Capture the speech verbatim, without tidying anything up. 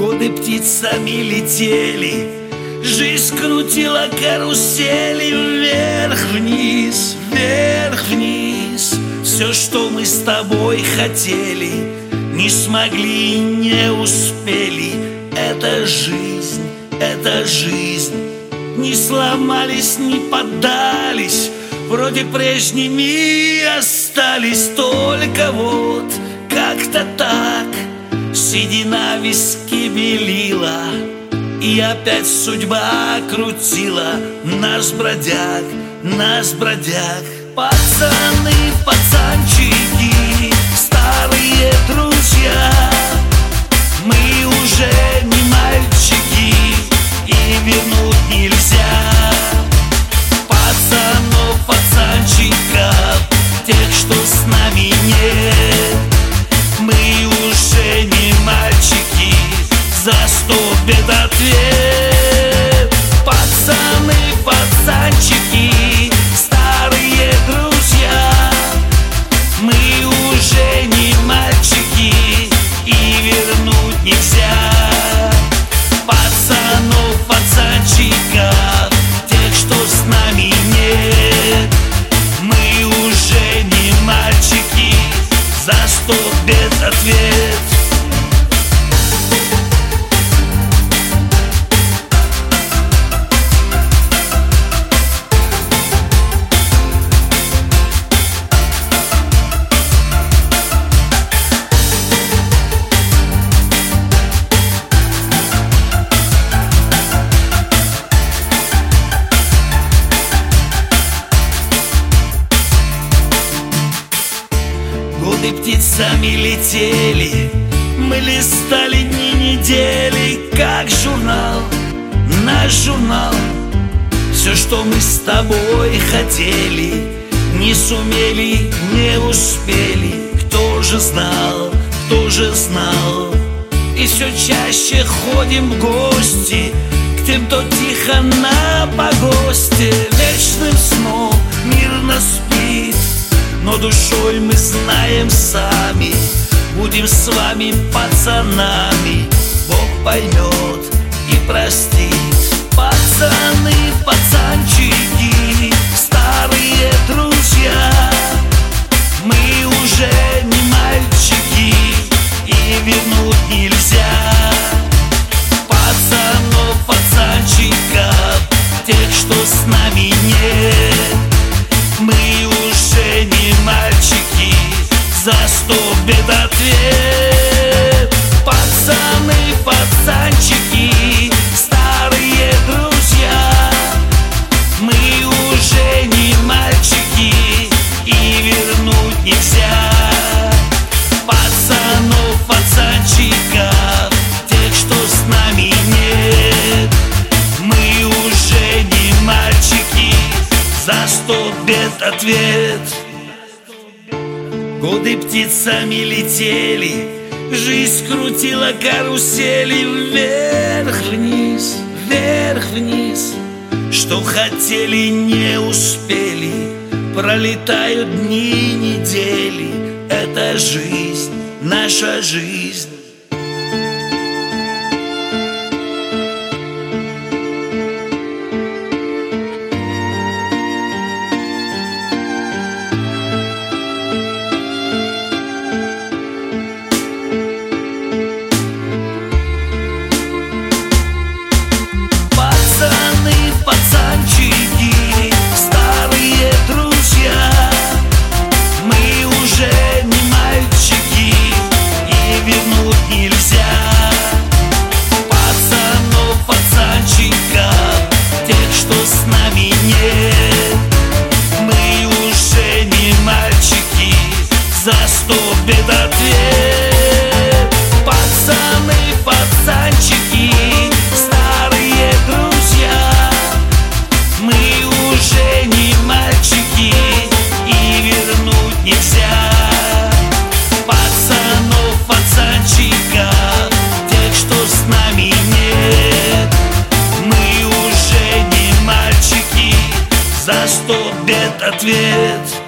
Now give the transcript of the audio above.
Годы птицами летели, жизнь крутила карусели. Вверх-вниз, вверх-вниз. Все, что мы с тобой хотели, не смогли, не успели. Это жизнь, это жизнь. Не сломались, не поддались, вроде прежними остались. Только вот как-то так седина виски белила, и опять судьба крутила нас, бродяг, нас, бродяг. Пацаны, пацанчики, старые друзья, мы уже не мальчики, и вернуть нельзя. Пацанов, пацанчиков, тех, что с нами нет, мы уже не мальчики, за сто бед ответ. Пацаны, пацанчики, старые друзья, мы уже не мальчики, и вернуть нельзя. Пацанов, пацанчиков, тех, что с нами нет, мы уже не мальчики, за сто бед ответ. Годы птицами летели, мы листали дни, недели, как журнал, наш журнал. Все, что мы с тобой хотели, не сумели, не успели. Кто же знал, кто же знал? И все чаще ходим в гости к тем, кто тихо на погосте. Вечным сном мирно спит, но душой мы знаем сами, будем с вами пацанами. Бог поймет и простит. Пацаны, пацанчики, старые друзья, мы уже не мальчики, и вернуть нельзя. Пацанов, пацанчиков, тех, что с нами нет, мы уже не мальчики, за сто бед ответ. Пацаны, пацанчики, старые друзья, мы уже не мальчики, и вернуть нельзя. Пацанов, пацанчиков, тех, что с нами нет, мы уже не мальчики, за сто бед ответ. Годы птицами летели, жизнь крутила карусели. Вверх-вниз, вверх-вниз. Что хотели, не успели. Пролетают дни, недели. Это жизнь, наша жизнь. Пацанчики, старые друзья, мы уже не мальчики, и вернуть нельзя. Пацанов, пацанчиков, тех, что с нами нет, мы уже не мальчики, за сто бед ответ. Пацаны, пацанчики, старые друзья, мы уже не мальчики, и вернуть нельзя. Пацанов, пацанчиков, тех, что с нами нет, мы уже не мальчики, за сто бед ответ.